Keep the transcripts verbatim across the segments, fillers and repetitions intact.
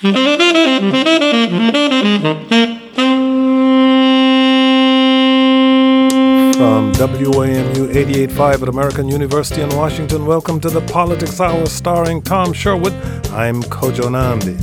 From W A M U eighty-eight point five at American University in Washington, welcome to the Politics Hour starring Tom Sherwood. I'm Kojo Nnamdi.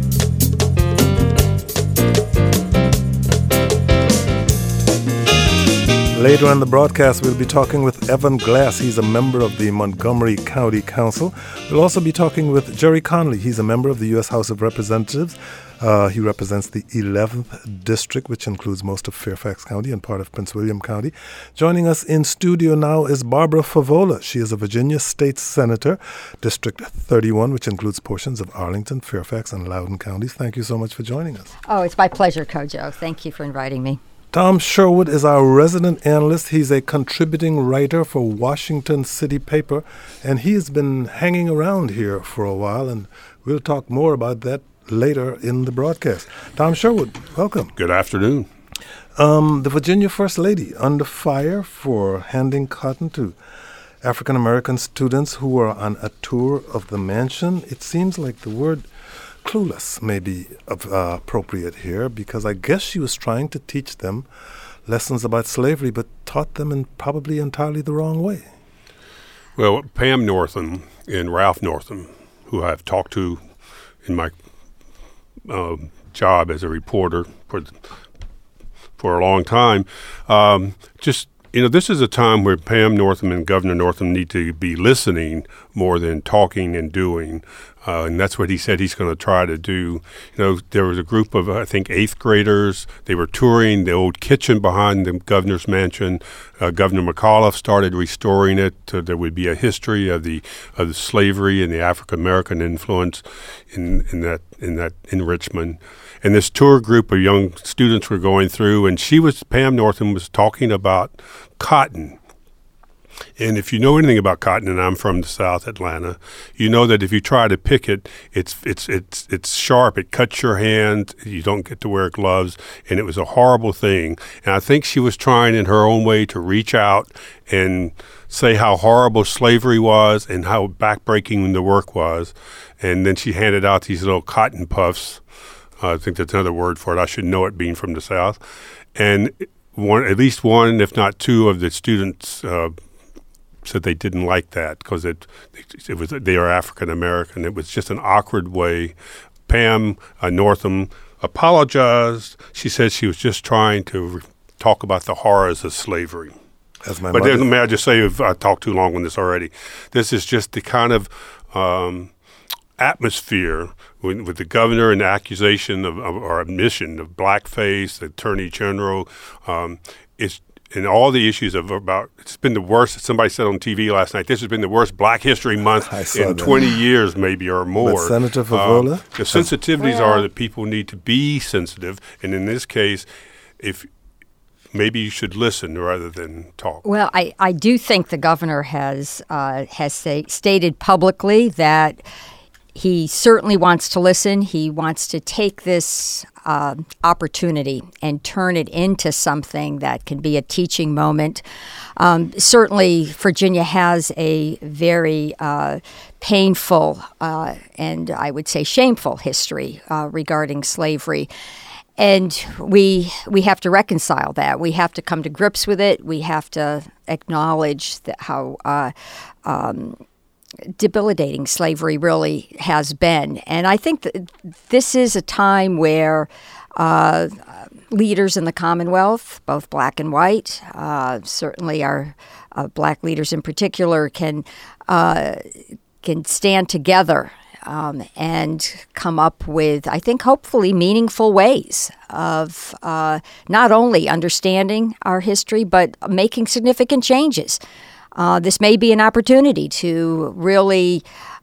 Later in the broadcast, we'll be talking with Evan Glass. He's a member of the Montgomery County Council. We'll also be talking with Jerry Conley. He's a member of the U S House of Representatives. Uh, he represents the eleventh District, which includes most of Fairfax County and part of Prince William County. Joining us in studio now is Barbara Favola. She is a Virginia State Senator, District thirty-one, which includes portions of Arlington, Fairfax, and Loudoun counties. Thank you so much for joining us. Oh, it's my pleasure, Kojo. Thank you for inviting me. Tom Sherwood is our resident analyst. He's a contributing writer for Washington City Paper, and he has been hanging around here for a while, and we'll talk more about that later in the broadcast. Tom Sherwood, welcome. Good afternoon. Um, the Virginia First Lady under fire for handing cotton to African-American students who were on a tour of the mansion. It seems like the word clueless may be uh, appropriate here, because I guess she was trying to teach them lessons about slavery, but taught them in probably entirely the wrong way. Well, Pam Northam and Ralph Northam, who I've talked to in my uh, job as a reporter for for a long time, um, just You know, this is a time where Pam Northam and Governor Northam need to be listening more than talking and doing. Uh, and that's what he said he's going to try to do. You know, there was a group of, I think, eighth graders. They were touring the old kitchen behind the governor's mansion. Uh, Governor McAuliffe started restoring it. So there would be a history of the of the slavery and the African-American influence in, in that in that in Richmond. And this tour group of young students were going through, and she was, Pam Northam was talking about cotton. And if you know anything about cotton, and I'm from the South Atlanta, you know that if you try to pick it, it's it's it's it's sharp. It cuts your hand. You don't get to wear gloves, and it was a horrible thing. And I think she was trying in her own way to reach out and say how horrible slavery was and how backbreaking the work was. And then she handed out these little cotton puffs. Uh, I think that's another word for it. I should know it, being from the South. And one, at least one, if not two, of the students uh, said they didn't like that because it, it was they are African American. It was just an awkward way. Pam uh, Northam apologized. She said she was just trying to re- talk about the horrors of slavery. That's my but mother. May I just say, if I talked too long on this already, this is just the kind of um, atmosphere with, with the governor and the accusation of, of or admission of blackface, the attorney general, um, it's and all the issues of about, it's been the worst. Somebody said on T V last night, this has been the worst Black History Month in that. twenty years, maybe, or more. But Senator Favola? Uh, the sensitivities are that people need to be sensitive, and in this case, if maybe you should listen rather than talk. Well, I, I do think the governor has uh, has say, stated publicly that he certainly wants to listen. He wants to take this uh, opportunity and turn it into something that can be a teaching moment. Um, certainly, Virginia has a very uh, painful uh, and I would say shameful history uh, regarding slavery. And we we have to reconcile that. We have to come to grips with it. We have to acknowledge that how uh, um, debilitating slavery really has been. And I think that this is a time where uh, leaders in the Commonwealth, both black and white, uh, certainly our uh, black leaders in particular, can uh, can stand together Um, and come up with, I think, hopefully meaningful ways of uh, not only understanding our history, but making significant changes. Uh, this may be an opportunity to really,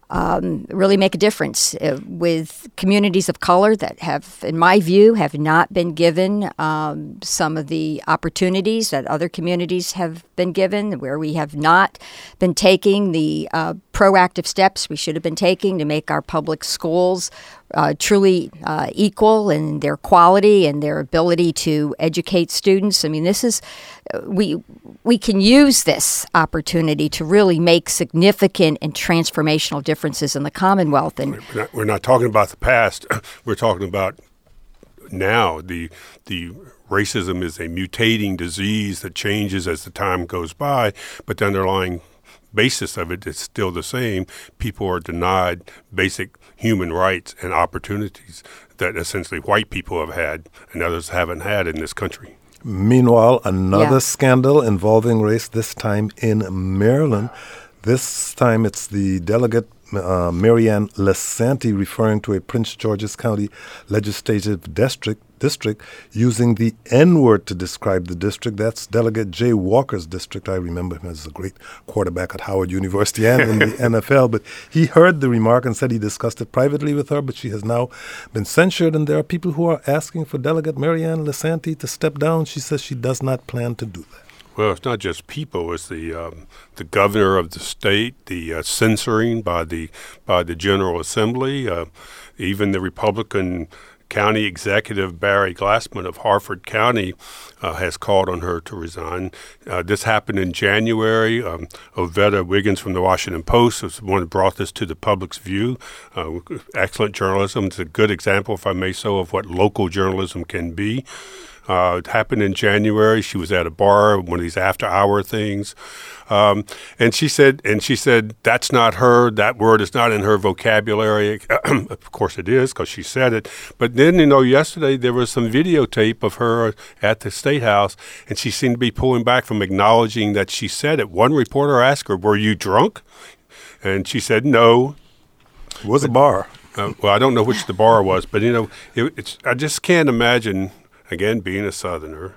um, really make a difference uh, with communities of color that have, in my view, have not been given um, some of the opportunities that other communities have been given, where we have not been taking the uh, proactive steps we should have been taking to make our public schools uh, truly uh, equal in their quality and their ability to educate students. I mean, this is we we can use this opportunity to really make significant and transformational differences in the Commonwealth. And we're not, we're not talking about the past. We're talking about now. The the racism is a mutating disease that changes as the time goes by, but the underlying basis of it is still the same. People are denied basic human rights and opportunities that essentially white people have had and others haven't had in this country. Meanwhile, another Yeah. scandal involving race, this time in Maryland. This time it's the delegate uh, Marianne Lasanti referring to a Prince George's County legislative district district using the N-word to describe the district. That's Delegate Jay Walker's district. I remember him as a great quarterback at Howard University and in the N F L. But he heard the remark and said he discussed it privately with her, but she has now been censured, and there are people who are asking for Delegate Marianne Lasanti to step down. She says she does not plan to do that. Well, it's not just people. It's the um, the governor of the state, the uh, censoring by the by the General Assembly, uh, even the Republican County Executive Barry Glassman of Harford County uh, has called on her to resign. Uh, this happened in January. Um, Ovetta Wiggins from the Washington Post was the one who brought this to the public's view. Uh, excellent journalism. It's a good example, if I may so, of what local journalism can be. Uh, it happened in January. She was at a bar, one of these after-hour things, um, and she said, "And she said that's not her. That word is not in her vocabulary." Of course, it is because she said it. But then, you know, yesterday there was some videotape of her at the State House, and she seemed to be pulling back from acknowledging that she said it. One reporter asked her, "Were you drunk?" And she said, "No." It was a bar. Uh, well, I don't know which the bar was, but you know, it, it's. I just can't imagine. Again, being a Southerner,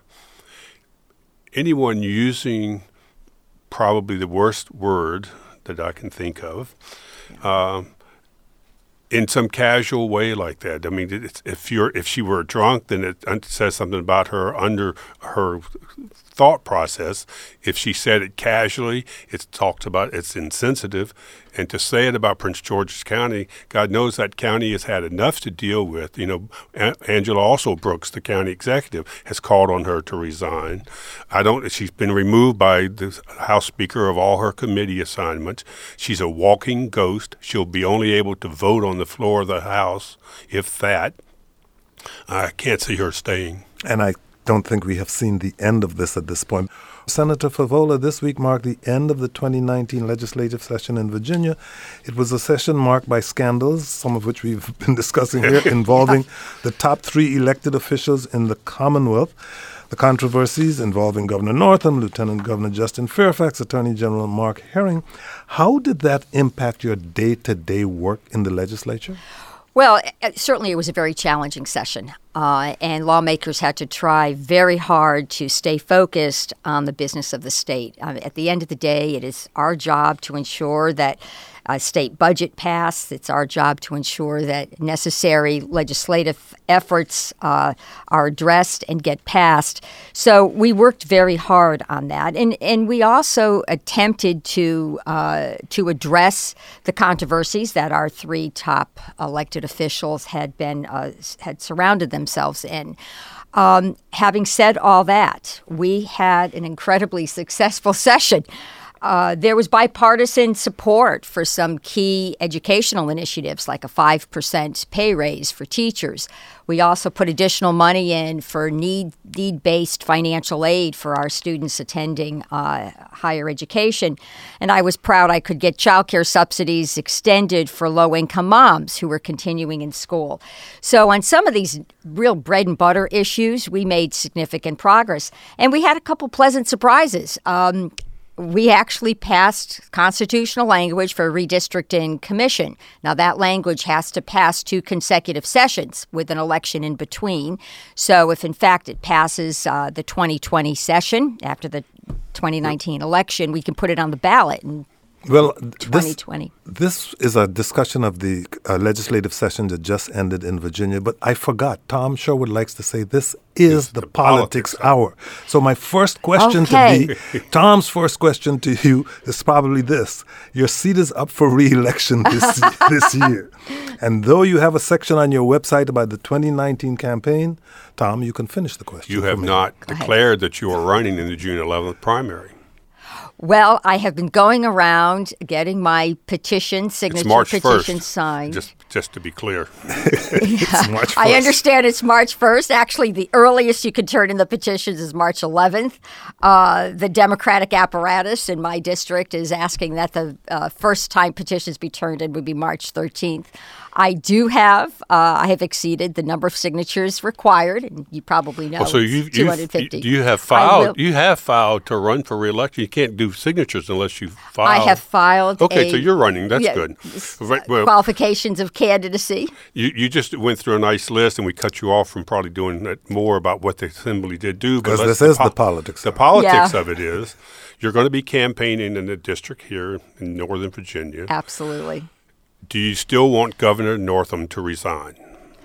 anyone using probably the worst word that I can think of uh, in some casual way like that. I mean, it's, if you're if she were drunk, then it says something about her under her thought process. If she said it casually, it's talked about, it's insensitive. And to say it about Prince George's County, God knows that county has had enough to deal with. You know, A- Angela also Brooks, the county executive, has called on her to resign. I don't. She's been removed by the House Speaker of all her committee assignments. She's a walking ghost. She'll be only able to vote on the floor of the House, if that. I can't see her staying. And I don't think we have seen the end of this at this point. Senator Favola, this week marked the end of the twenty nineteen legislative session in Virginia. It was a session marked by scandals, some of which we've been discussing here, involving the top three elected officials in the Commonwealth. The controversies involving Governor Northam, Lieutenant Governor Justin Fairfax, Attorney General Mark Herring. How did that impact your day-to-day work in the legislature? Well, certainly it was a very challenging session, uh, and lawmakers had to try very hard to stay focused on the business of the state. Uh, at the end of the day, it is our job to ensure that a state budget passed. It's our job to ensure that necessary legislative efforts uh, are addressed and get passed. So we worked very hard on that, and and we also attempted to uh, to address the controversies that our three top elected officials had been uh, had surrounded themselves in. Um, having said all that, we had an incredibly successful session. Uh, there was bipartisan support for some key educational initiatives, like a five percent pay raise for teachers. We also put additional money in for need, need-based financial aid for our students attending uh, higher education. And I was proud I could get child care subsidies extended for low-income moms who were continuing in school. So on some of these real bread-and-butter issues, we made significant progress. And we had a couple pleasant surprises. Um, We actually passed constitutional language for redistricting commission. Now, that language has to pass two consecutive sessions with an election in between. So if, in fact, it passes uh, the twenty twenty session after the twenty nineteen election, we can put it on the ballot and Well, twenty twenty. This, this is a discussion of the uh, legislative session that just ended in Virginia, but I forgot. Tom Sherwood likes to say this is the, the politics, politics hour. So my first question okay. to be, Tom's first question to you is probably this. Your seat is up for re-election this, this year. And though you have a section on your website about the twenty nineteen campaign, Tom, you can finish the question. You have not Go declared ahead. that you are running in the June eleventh primary. Well, I have been going around getting my petition, signature March petition first, signed. Just, just to be clear. It's March first. I understand it's March first. Actually, the earliest you can turn in the petitions is March eleventh. Uh, the Democratic apparatus in my district is asking that the uh, first time petitions be turned in would be March thirteenth. I do have, uh, I have exceeded the number of signatures required, and you probably know Oh, so you, two hundred fifty. You, you have filed. You have filed to run for re-election. You can't do signatures unless you file. I have filed. Okay, a, so you're running. That's yeah, good. Right, well, qualifications of candidacy. You, you just went through a nice list, and we cut you off from probably doing that more about what the assembly did do. Because this is the, the politics. The politics Yeah. of it is you're going to be campaigning in the district here in Northern Virginia. Absolutely. Do you still want Governor Northam to resign?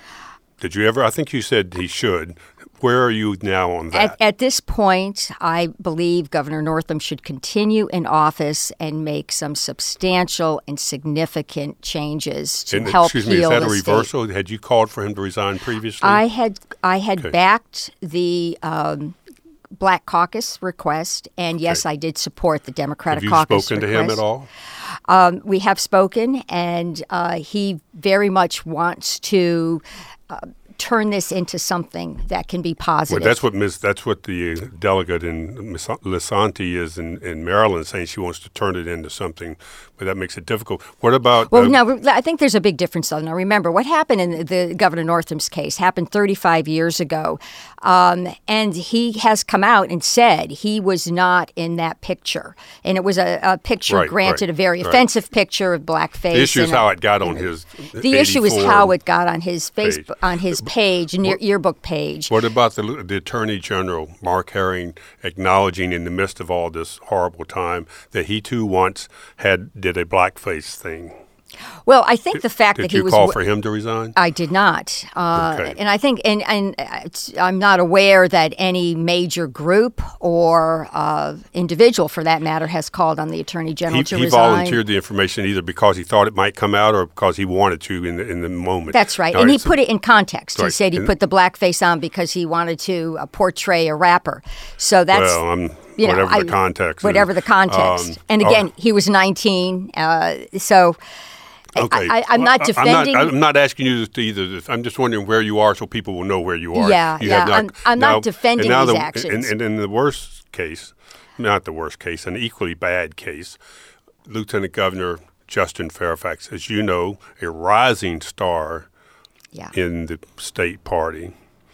Did you ever? I think you said he should. Where are you now on that? At, at this point, I believe Governor Northam should continue in office and make some substantial and significant changes to and, help excuse me, heal is that a the reversal? state. Had you called for him to resign previously? I had I had Okay. backed the um, Black Caucus request, and yes, Okay. I did support the Democratic Have you Caucus spoken to request. him at all? Um, we have spoken, and uh, he very much wants to uh, turn this into something that can be positive. Well, that's what Miz That's what the delegate in Miss Lisanti is in, in Maryland saying. She wants to turn it into something, but that makes it difficult. What about? Well, uh, no, I think there's a big difference, though. Now, remember, what happened in the Governor Northam's case happened thirty-five years ago, um, and he has come out and said he was not in that picture, and it was a, a picture, Right, granted, right, a very right. offensive picture of blackface. The issue is and how a- it got on his. The issue is eighty-four how it got on his Facebook, page. on his page, near yearbook page. What about the, the Attorney General, Mark Herring, acknowledging in the midst of all this horrible time that he too once had did a blackface thing? Well, I think the fact Did that he you was. call for him to resign? I did not, uh, Okay. and I think, and, and it's- I'm not aware that any major group or uh, individual, for that matter, has called on the Attorney General He, to he resign. volunteered the information either because he thought it might come out or because he wanted to in the in the moment. That's right, All and he so- put it in context. He Right. said he And- put the blackface on because he wanted to uh, portray a rapper. So that's. Well, I'm, you know, whatever I- the context. Whatever is. the context. Um, and oh, again, he was nineteen, uh, so Okay. I, I, I'm Well, not I- defending. I'm not, I'm not asking you to either. I'm just wondering where you are so people will know where you are. Yeah, you yeah, have not, I'm- I'm not now- defending and now these the, actions. And, and in the worst case, not the worst case, an equally bad case, Lieutenant Governor Justin Fairfax, as you know, a rising star yeah. in the state party.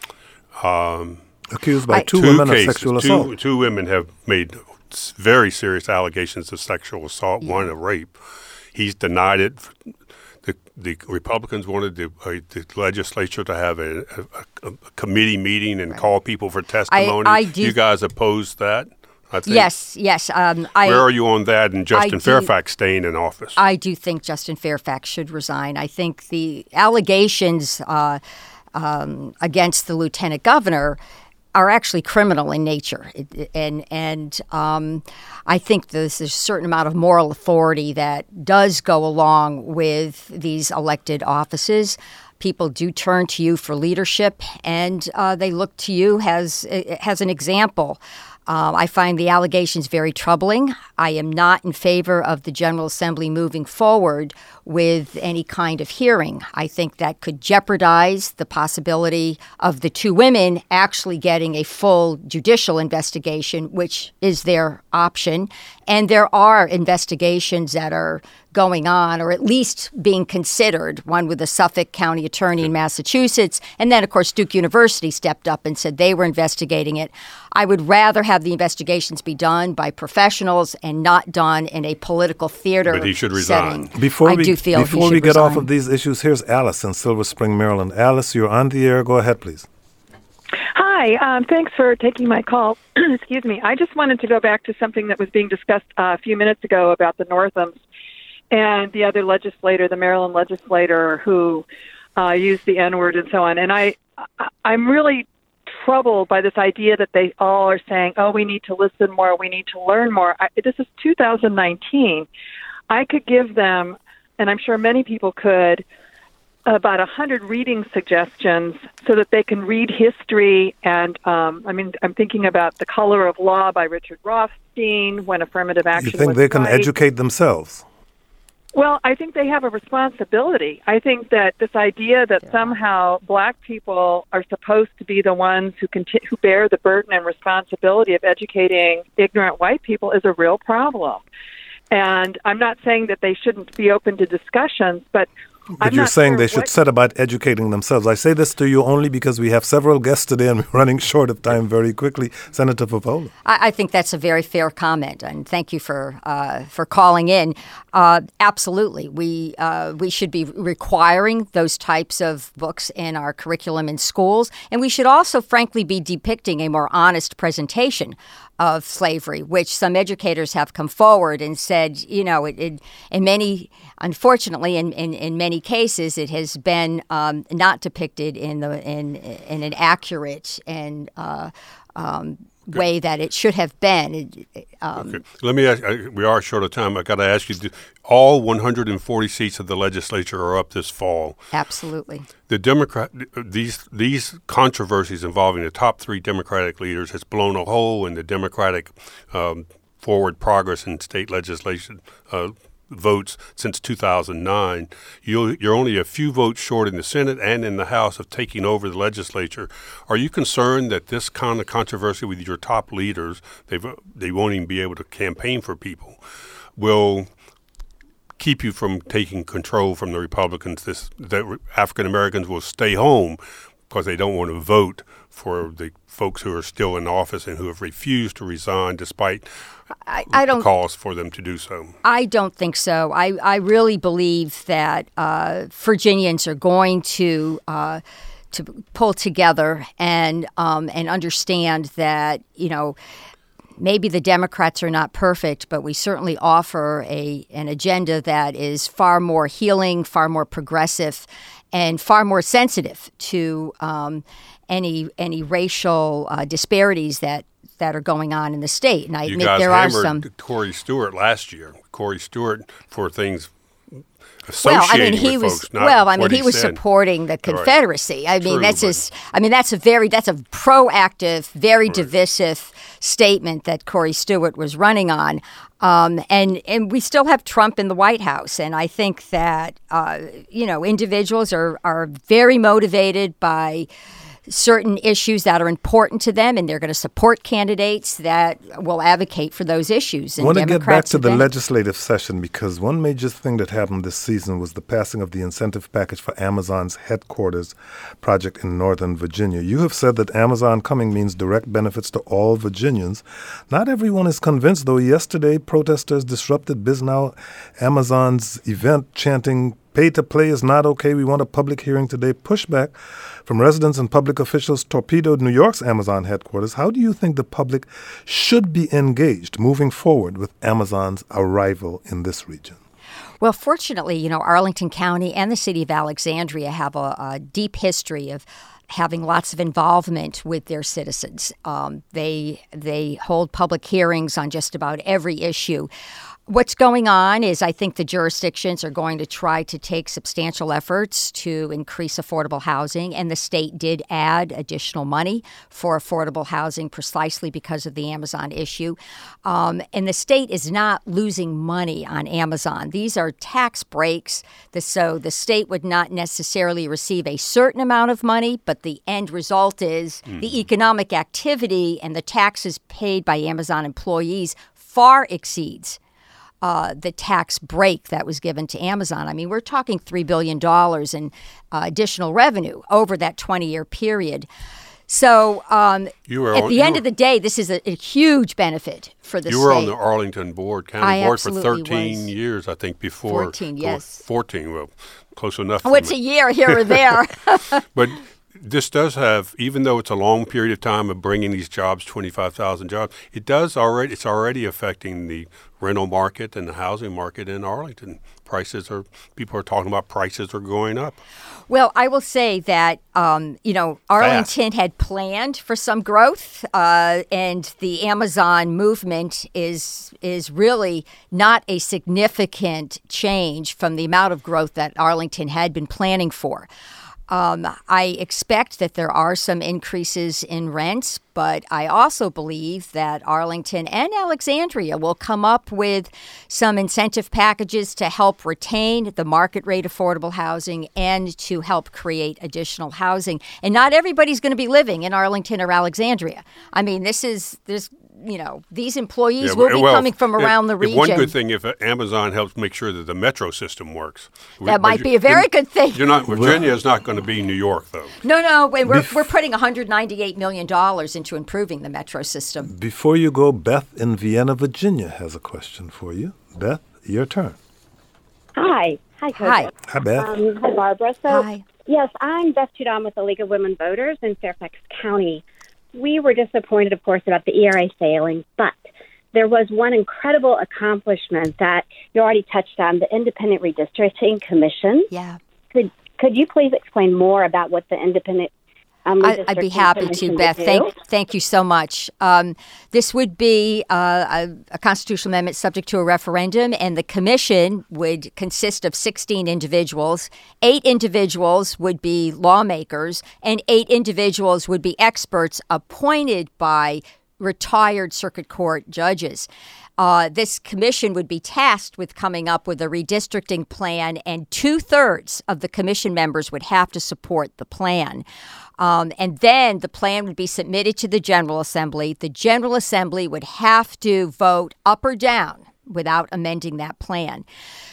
Accused by I- two, Two women cases, of sexual two, assault. two women have made s- very serious allegations of sexual assault, one of rape. He's denied it. The, the Republicans wanted the, uh, the legislature to have a, a, a committee meeting and call people for testimony. I do- you guys opposed that, I think? Yes, yes. Um, I, Where are you on that and Justin do- Fairfax staying in office? I do think Justin Fairfax should resign. I think the allegations uh, um, against the lieutenant governor are actually criminal in nature, It- it- and and um, I think there's a certain amount of moral authority that does go along with these elected offices. People do turn to you for leadership, and uh, they look to you as as an example. Um, I find the allegations very troubling. I am not in favor of the General Assembly moving forward with any kind of hearing. I think that could jeopardize the possibility of the two women actually getting a full judicial investigation, which is their option. And there are investigations that are going on, or at least being considered, one with the Suffolk County Attorney in Massachusetts. And then, of course, Duke University stepped up and said they were investigating it. I would rather have the investigations be done by professionals and not done in a political theater But he should resign. setting. Before I we, do feel before he should we get off resign. of these issues, here's Alice in Silver Spring, Maryland. Alice, you're on the air. Go ahead, please. Hi, Hi, um, thanks for taking my call. Excuse me. I just wanted to go back to something that was being discussed uh, a few minutes ago about the Northams and the other legislator, the Maryland legislator who uh, used the N-word and so on. And I, I'm really troubled by this idea that they all are saying, oh, we need to listen more, we need to learn more. I, this is two thousand nineteen. I could give them, and I'm sure many people could, about one hundred reading suggestions so that they can read history. And, um, I mean, I'm thinking about The Color of Law by Richard Rothstein, When Affirmative Action You think was they can right. educate themselves? Well, I think they have a responsibility. I think that this idea that yeah. somehow black people are supposed to be the ones who conti- who bear the burden and responsibility of educating ignorant white people is a real problem. And I'm not saying that they shouldn't be open to discussions, but But I'm you're not saying sure they should what... set about educating themselves. I say this to you only because we have several guests today and we're running short of time very quickly. Senator Favola. I, I think that's a very fair comment, and thank you for uh, for calling in. Uh, absolutely. We, uh, we should be requiring those types of books in our curriculum in schools, and we should also, frankly, be depicting a more honest presentation of slavery, which some educators have come forward and said, you know, it, it, in many, unfortunately, in, in, in many cases, it has been um, not depicted in the in in an accurate and uh, um, way that it should have been. Um, okay. Let me ask, we are short of time. I got to ask you, all one hundred forty seats of the legislature are up this fall. Absolutely. The Democrat, these these controversies involving the top three Democratic leaders has blown a hole in the Democratic um, forward progress in state legislation uh, votes since two thousand nine. You, you're only a few votes short in the Senate and in the House of taking over the legislature. Are you concerned that this kind of controversy with your top leaders, they've, they won't even be able to campaign for people, will keep you from taking control from the Republicans? This, that African Americans will stay home because they don't want to vote for the folks who are still in office and who have refused to resign despite I, I don't, calls for them to do so. I don't think so. I, I really believe that uh, Virginians are going to uh, to pull together and um, and understand that, you know, maybe the Democrats are not perfect, but we certainly offer a an agenda that is far more healing, far more progressive, and far more sensitive to um, any any racial uh, disparities that, that are going on in the state. And I you admit guys there are hammered some. Corey Stewart last year. Corey Stewart for things Well, I mean, associating he with was folks, not well. I mean, what he was said. supporting the Confederacy. I mean, True, that's but- his. I mean, that's a very that's a proactive, very Right. divisive statement that Corey Stewart was running on. Um, and and we still have Trump in the White House, and I think that uh, you know individuals are are very motivated by certain issues that are important to them, and they're going to support candidates that will advocate for those issues. I And want to get back Democrats to have the been- legislative session because one major thing that happened this season was the passing of the incentive package for Amazon's headquarters project in Northern Virginia. You have said that Amazon coming means direct benefits to all Virginians. Not everyone is convinced, though. Yesterday, protesters disrupted BizNow Amazon's event, chanting, "Pay to play is not okay. We want a public hearing today." Pushback from residents and public officials torpedoed New York's Amazon headquarters. How do you think the public should be engaged moving forward with Amazon's arrival in this region? Well, fortunately, you know, Arlington County and the city of Alexandria have a, a deep history of having lots of involvement with their citizens. Um, they they hold public hearings on just about every issue. What's going on is I think the jurisdictions are going to try to take substantial efforts to increase affordable housing, and the state did add additional money for affordable housing precisely because of the Amazon issue. Um, and the state is not losing money on Amazon. These are tax breaks, the, so the state would not necessarily receive a certain amount of money, but the end result is mm. the economic activity and the taxes paid by Amazon employees far exceeds Uh, the tax break that was given to Amazon. I mean, we're talking three billion dollars in uh, additional revenue over that twenty-year period. So um, You were at on- the you end were- of the day, this is a, a huge benefit for the You state. were on the Arlington board, county I board for absolutely thirteen was. years, I think, before. fourteen, Cor- yes. fourteen, well, close enough. Oh, for it's me. a year here or there. But this does have, even though it's a long period of time of bringing these jobs, twenty-five thousand jobs, it does already, it's already affecting the rental market and the housing market in Arlington. Prices are, people are talking about prices are going up. Well, I will say that, um, you know, Arlington Fast. had planned for some growth, uh, and the Amazon movement is is really not a significant change from the amount of growth that Arlington had been planning for. Um, I expect that there are some increases in rents, but I also believe that Arlington and Alexandria will come up with some incentive packages to help retain the market rate affordable housing and to help create additional housing. And not everybody's going to be living in Arlington or Alexandria. I mean, this is this. You know, these employees yeah, will be well, coming from around if, the region. One good thing, if Amazon helps make sure that the metro system works. That might be a very good thing. You're not, Virginia is not going to be New York, though. No, no, we're, Bef- we're putting one hundred ninety-eight million dollars into improving the metro system. Before you go, Beth in Vienna, Virginia has a question for you. Beth, your turn. Hi. Hi, Coach. Hi. Hi, Beth. Um, hi, Barbara. So, Hi. Yes, I'm Beth Tudon with the League of Women Voters in Fairfax County. We were disappointed, of course, about the E R A failing, but there was one incredible accomplishment that you already touched on, the Independent Redistricting Commission. Yeah. Could could you please explain more about what the Independent um, I, I'd be happy to, Beth. Thank, thank you so much. Um, this would be uh, a, a constitutional amendment subject to a referendum, and the commission would consist of sixteen individuals. Eight individuals would be lawmakers, and eight individuals would be experts appointed by retired circuit court judges. Uh, this commission would be tasked with coming up with a redistricting plan, and two-thirds of the commission members would have to support the plan. Um, and then the plan would be submitted to the General Assembly. The General Assembly would have to vote up or down without amending that plan.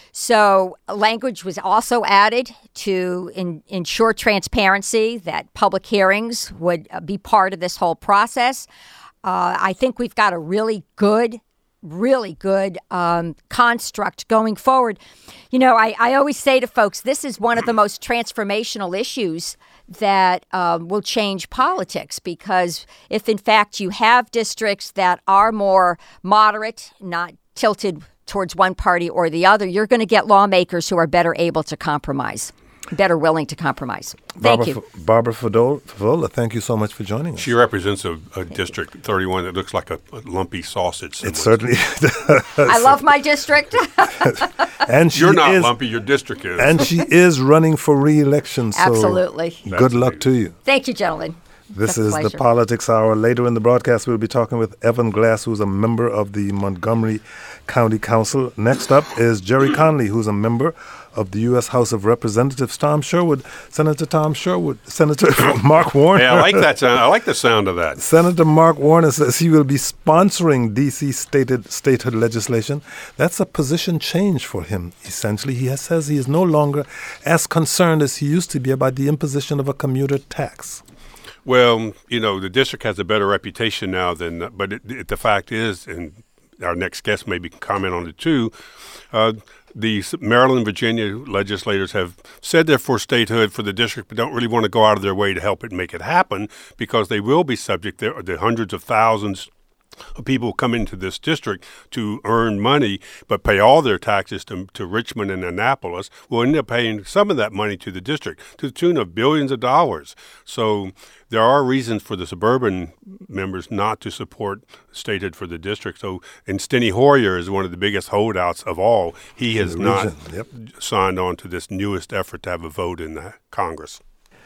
So language was also added to in, ensure transparency, that public hearings would be part of this whole process. Uh, I think we've got a really good really good um, construct going forward. You know, I, I always say to folks, this is one of the most transformational issues that um, will change politics, because if in fact you have districts that are more moderate, not tilted towards one party or the other, you're going to get lawmakers who are better able to compromise, better willing to compromise. Thank Barbara, you. F- Barbara Favola, thank you so much for joining us. She represents a, a District thirty-one that looks like a, a lumpy sausage. It certainly does. I love my district. And she You're not is, lumpy, your district is. And she is running for re-election. So Absolutely. Good That's luck great. to you. Thank you, gentlemen. This It's a is pleasure. the Politics Hour. Later in the broadcast, we'll be talking with Evan Glass, who's a member of the Montgomery County Council. Next up is Jerry Conley, who's a member of the U S House of Representatives. Tom Sherwood, Senator Tom Sherwood, Senator Mark Warner. Hey, I like that sound. I like the sound of that. Senator Mark Warner says he will be sponsoring D C stated statehood legislation. That's a position change for him, essentially. He has, says he is no longer as concerned as he used to be about the imposition of a commuter tax. Well, you know, the district has a better reputation now than, but it, it, the fact is, and our next guest maybe can comment on it too, uh, the Maryland, Virginia legislators have said they're for statehood for the district, but don't really want to go out of their way to help it make it happen, because they will be subject, there the hundreds of thousands of people who come into this district to earn money but pay all their taxes to, to Richmond and Annapolis, will end up paying some of that money to the district to the tune of billions of dollars. So there are reasons for the suburban members not to support statehood for the district. So, and Steny Hoyer is one of the biggest holdouts of all. He has not Yep. signed on to this newest effort to have a vote in the Congress.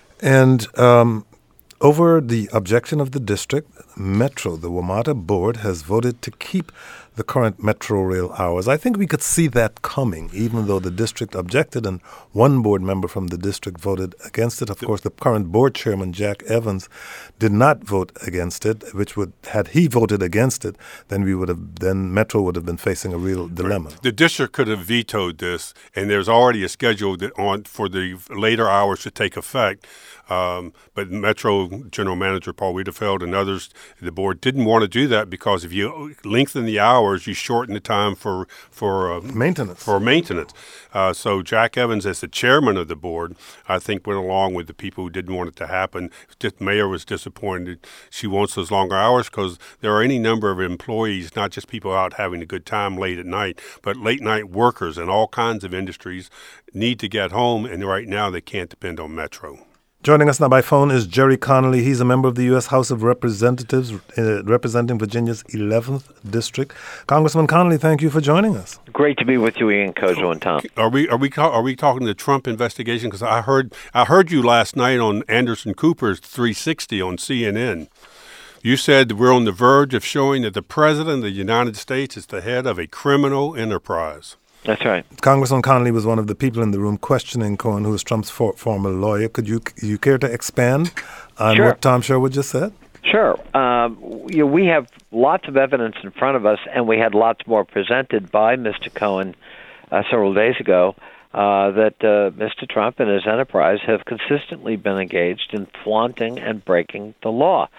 And um, over the objection of the district, Metro, the WMATA board, has voted to keep the current Metro Rail hours. I think we could see that coming, even though the district objected and one board member from the district voted against it. Of course, the current board chairman, Jack Evans, did not vote against it, which would, had he voted against it, then we would have, then Metro would have been facing a real dilemma. The district could have vetoed this, and there's already a schedule that on for the later hours to take effect. Um, but Metro General Manager Paul Wiedefeld and others, the board didn't want to do that, because if you lengthen the hours, hours, you shorten the time for for uh, maintenance. For maintenance. Uh, so Jack Evans, as the chairman of the board, I think went along with the people who didn't want it to happen. The mayor was disappointed. She wants those longer hours because there are any number of employees, not just people out having a good time late at night, but late night workers in all kinds of industries need to get home, and right now they can't depend on Metro. Joining us now by phone is Gerry Connolly. He's a member of the U S House of Representatives uh, representing Virginia's eleventh District. Congressman Connolly, thank you for joining us. Great to be with you, Ian, Kojo, and Tom. Are we are we are we talking the Trump investigation? Because I heard I heard you last night on Anderson Cooper's three sixty on C N N. You said that we're on the verge of showing that the President of the United States is the head of a criminal enterprise. That's right. Congressman Connolly was one of the people in the room questioning Cohen, who is Trump's for, former lawyer. Could you you care to expand on sure. what Tom Sherwood just said? Sure. Um, you know, we have lots of evidence in front of us, and we had lots more presented by Mister Cohen uh, several days ago, uh, that uh, Mister Trump and his enterprise have consistently been engaged in flaunting and breaking the law.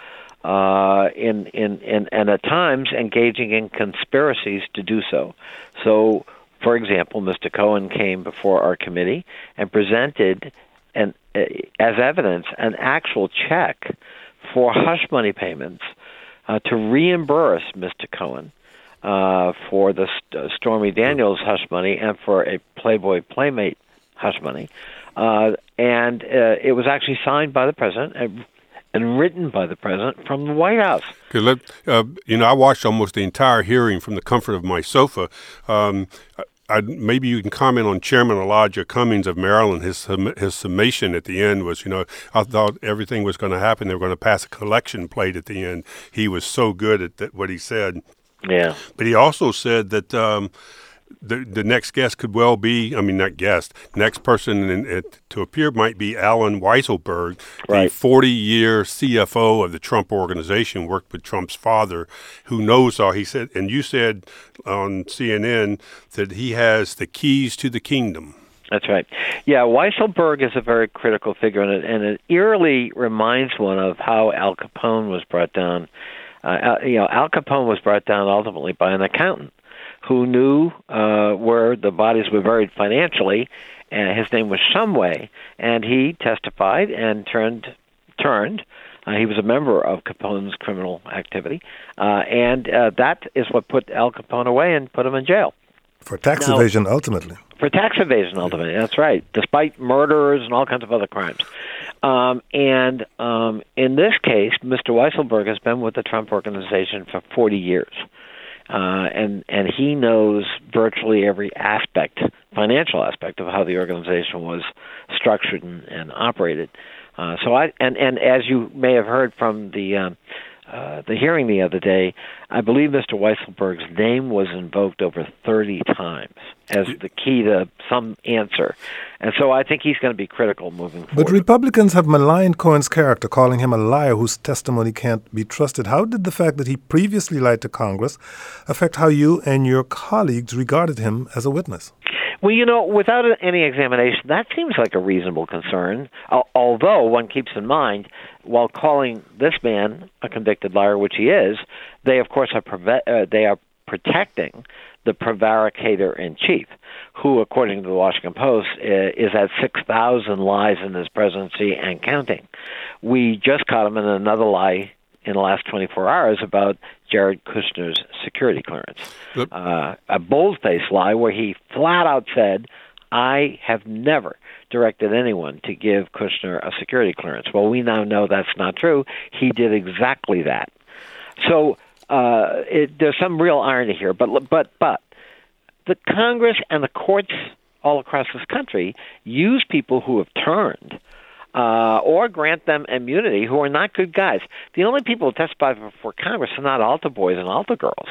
Uh, in, in, in, and at times engaging in conspiracies to do so. So, for example, Mister Cohen came before our committee and presented, an, uh, as evidence, an actual check for hush money payments uh, to reimburse Mister Cohen uh, for the St- Stormy Daniels hush money and for a Playboy Playmate hush money. Uh, and uh, it was actually signed by the president and, and written by the president from the White House. Okay, let, uh, you know, I watched almost the entire hearing from the comfort of my sofa. Um, I, maybe you can comment on Chairman Elijah Cummings of Maryland. His his summation at the end was, you know, I thought everything was going to happen. They were going to pass a collection plate at the end. He was so good at that, what he said. Yeah. But he also said that um, the the next guest could well be, I mean, not guest, next person in, in, to appear might be Alan Weisselberg, right. the forty-year C F O of the Trump Organization, worked with Trump's father, who knows all. He said, and you said on C N N that he has the keys to the kingdom. That's right. Yeah, Weisselberg is a very critical figure, and it, and it eerily reminds one of how Al Capone was brought down. Uh, you know, Al Capone was brought down ultimately by an accountant who knew uh, where the bodies were buried financially, and his name was Shumway, and he testified and turned turned. Uh, he was a member of Capone's criminal activity, uh, and uh, that is what put Al Capone away and put him in jail. For tax now, evasion, ultimately. For tax evasion, ultimately. That's right, despite murders and all kinds of other crimes. Um, and um, in this case, Mister Weisselberg has been with the Trump Organization for forty years. Uh, and and he knows virtually every aspect, financial aspect, of how the organization was structured and, and operated. Uh, so I and, and as you may have heard from the um, uh, the hearing the other day, I believe Mister Weisselberg's name was invoked over thirty times as the key to some answer. And so I think he's going to be critical moving forward. But Republicans have maligned Cohen's character, calling him a liar whose testimony can't be trusted. How did the fact that he previously lied to Congress affect how you and your colleagues regarded him as a witness? Well, you know, without any examination, that seems like a reasonable concern, although one keeps in mind, while calling this man a convicted liar, which he is, they, of course, are preve- uh, they are protecting the prevaricator-in-chief, who, according to the Washington Post, is at six thousand lies in his presidency and counting. We just caught him in another lie in the last twenty-four hours about Jared Kushner's security clearance. Yep. Uh, a bold-faced lie where he flat out said, I have never directed anyone to give Kushner a security clearance. Well, we now know that's not true. He did exactly that. So uh, it, there's some real irony here. But but but the Congress and the courts all across this country use people who have turned Uh, or grant them immunity who are not good guys. The only people who testify before Congress are not altar boys and altar girls.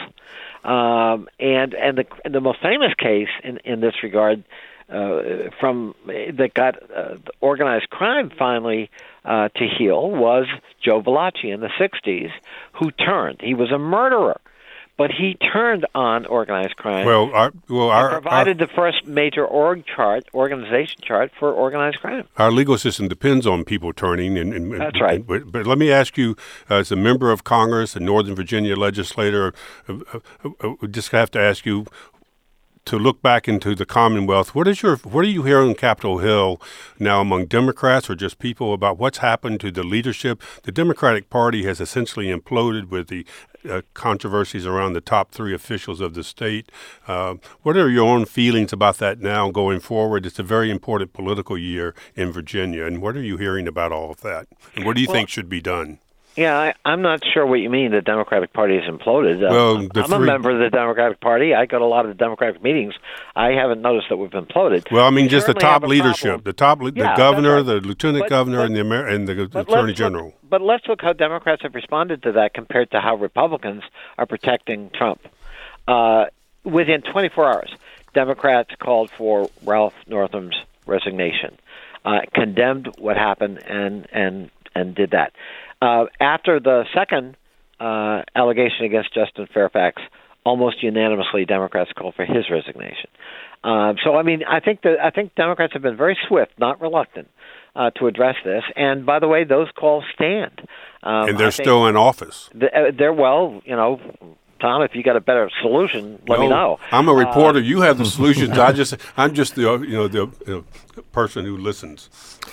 Um, and and the the most famous case in, in this regard uh, from that got uh, organized crime finally uh, to heel was Joe Valachi in the sixties, who turned. He was a murderer, but he turned on organized crime. Well, our, well, our, provided our, the first major org chart, organization chart for organized crime. Our legal system depends on people turning. And, and That's right. And, but, but let me ask you, uh, as a member of Congress, a Northern Virginia legislator, uh, uh, uh, just have to ask you, to look back into the Commonwealth, what is your what are you hearing on Capitol Hill now among Democrats or just people about what's happened to the leadership? The Democratic Party has essentially imploded with the uh, controversies around the top three officials of the state. Uh, what are your own feelings about that now going forward? It's a very important political year in Virginia, and what are you hearing about all of that? And what do you well, think should be done? Yeah, I, I'm not sure what you mean. The Democratic Party has imploded. Well, uh, the I'm three... a member of the Democratic Party. I go to a lot of the Democratic meetings. I haven't noticed that we've imploded. Well, I mean, we just the top leadership, the top, the yeah, governor, right. the lieutenant but, governor, but, and the Amer- and the attorney general. Look, but let's look how Democrats have responded to that compared to how Republicans are protecting Trump. Uh, within twenty-four hours, Democrats called for Ralph Northam's resignation, uh, condemned what happened, and and and did that. Uh, after the second uh, allegation against Justin Fairfax, almost unanimously Democrats called for his resignation. Uh, so, I mean, I think that I think Democrats have been very swift, not reluctant, uh, to address this. And by the way, those calls stand. Um, and they're still in office. They're well, you know. Tom, if you got a better solution, let no, me know. I'm a reporter. Uh, you have the solutions. I just, I'm just the, you know, the, the person who listens.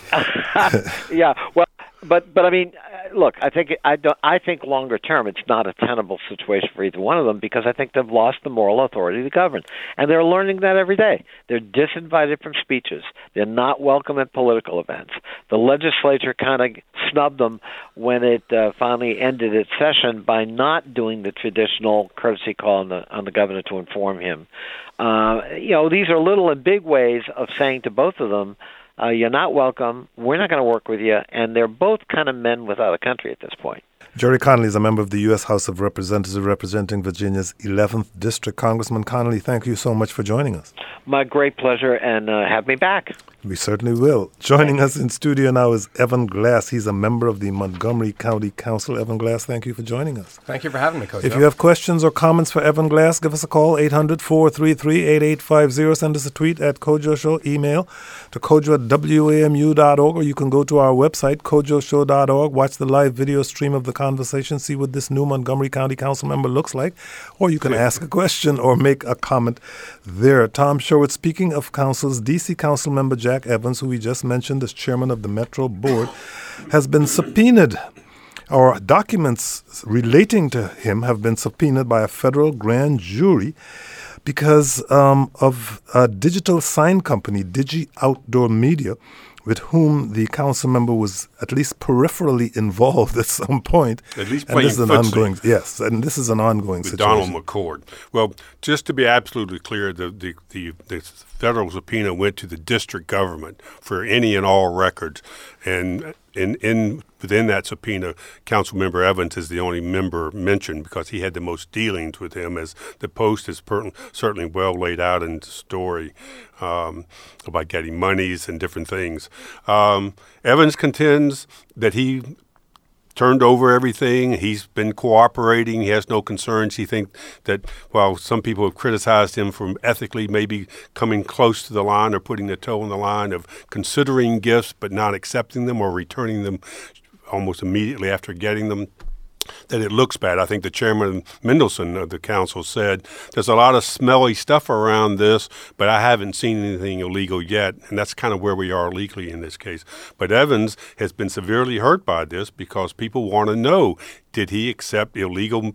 Yeah. Well, but but I mean, look, I think I don't. I think longer term, it's not a tenable situation for either one of them because I think they've lost the moral authority to govern, and they're learning that every day. They're disinvited from speeches. They're not welcome at political events. The legislature kind of snubbed them when it uh, finally ended its session by not doing the traditional courtesy call on the on the governor to inform him. Uh, you know, these are little and big ways of saying to both of them, Uh, you're not welcome. We're not going to work with you. And they're both kind of men without a country at this point. Jerry Connolly is a member of the U S House of Representatives representing Virginia's eleventh District. Congressman Connolly, thank you so much for joining us. My great pleasure, and uh, have me back. We certainly will. Joining us in studio now is Evan Glass. He's a member of the Montgomery County Council. Evan Glass, thank you for joining us. Thank you for having me, Coach. If you have questions or comments for Evan Glass, give us a call, eight hundred, four three three, eight eight five zero. Send us a tweet at Kojo Show, email to kojo at w a m u dot org, or you can go to our website, kojo show dot org, watch the live video stream of the conversation, see what this new Montgomery County Council member looks like, or you can ask a question or make a comment there. Tom Sherwood, speaking of councils, D C Council member Jack Evans, who we just mentioned as chairman of the Metro Board, has been subpoenaed. Our documents relating to him have been subpoenaed by a federal grand jury because um, of a digital sign company, Digi Outdoor Media, with whom the council member was at least peripherally involved at some point. At least and playing this is an footsie. ongoing, yes, and this is an ongoing with situation. Donald McCord. Well, just to be absolutely clear, the, the, the, the federal subpoena went to the district government for any and all records, and in in within that subpoena, Councilmember Evans is the only member mentioned because he had the most dealings with him, as the Post is per- certainly well laid out in the story um, about getting monies and different things. Um, Evans contends that he turned over everything. He's been cooperating. He has no concerns. He thinks that while some people have criticized him for ethically maybe coming close to the line or putting the toe on the line of considering gifts but not accepting them or returning them almost immediately after getting them, that it looks bad. I think the chairman, Mendelson of the council, said there's a lot of smelly stuff around this, but I haven't seen anything illegal yet, and that's kind of where we are legally in this case. But Evans has been severely hurt by this because people want to know, did he accept illegal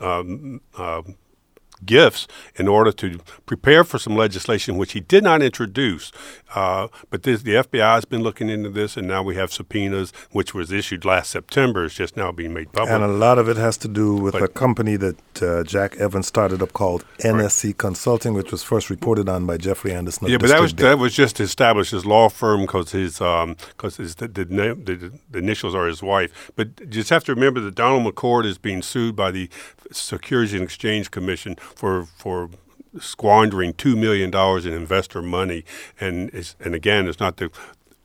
um, uh, gifts in order to prepare for some legislation which he did not introduce. Uh, but this, the F B I has been looking into this, and now we have subpoenas, which was issued last September. It's just now being made public. And a lot of it has to do with but, a company that uh, Jack Evans started up called N S C right. Consulting, which was first reported on by Jeffrey Anderson. Yeah, but that was that was just established his law firm because his um because his the, the, the, the initials are his wife. But you just have to remember that Donald McCord is being sued by the Securities and Exchange Commission for for squandering two million dollars in investor money, and it's, and again, it's not the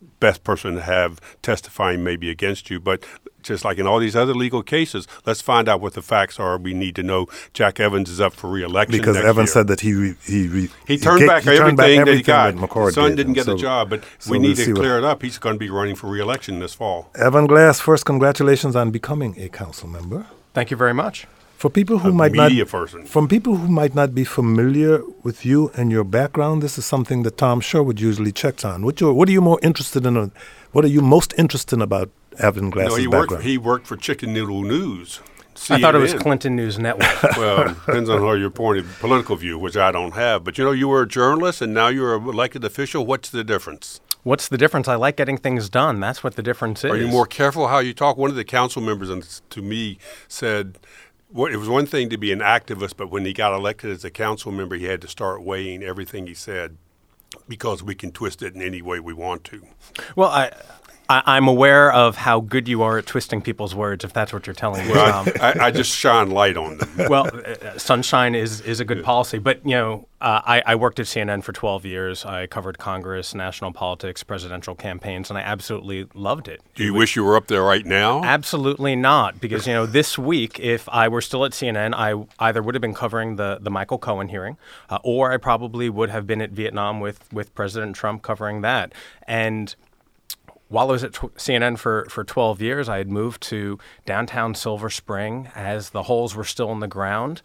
best person to have testifying maybe against you. But just like in all these other legal cases, let's find out what the facts are. We need to know Jack Evans is up for re-election because next Evans year. said that he re, he re, he turned he back he everything, turned back that he everything got. that McCord His son did didn't him. get So- the job, but so we we'll need see to what- clear it up. He's going to be running for re-election this fall. Evan Glass, first, congratulations on becoming a council member. Thank you very much. For people who A might media not, person. from people who might not be familiar with you and your background, this is something that Tom Sherwood usually checks on. What, you, what are you more interested in? uh, What are you most interested in about Evan Glass's No, he worked. background? He worked for Chicken Noodle News. I thought it was C N N. Clinton News Network. Well, depends on how your point of political view, which I don't have. But you know, you were a journalist, and now you're an elected official. What's the difference? What's the difference? I like getting things done. That's what the difference is. Are you more careful how you talk? One of the council members and to me said, well, it was one thing to be an activist, but when he got elected as a council member, he had to start weighing everything he said because we can twist it in any way we want to. Well, I, I, I'm aware of how good you are at twisting people's words, if that's what you're telling me, Well, Tom. I, I, I just shine light on them. Well, uh, sunshine is, is a good policy. But, you know, uh, I, I worked at C N N for twelve years. I covered Congress, national politics, presidential campaigns, and I absolutely loved it. Do you wish you were up there right now? Absolutely not, because, you know, this week, if I were still at C N N, I either would have been covering the, the Michael Cohen hearing, uh, or I probably would have been at Vietnam with, with President Trump covering that. And while I was at tw- C N N for, for twelve years, I had moved to downtown Silver Spring as the holes were still in the ground,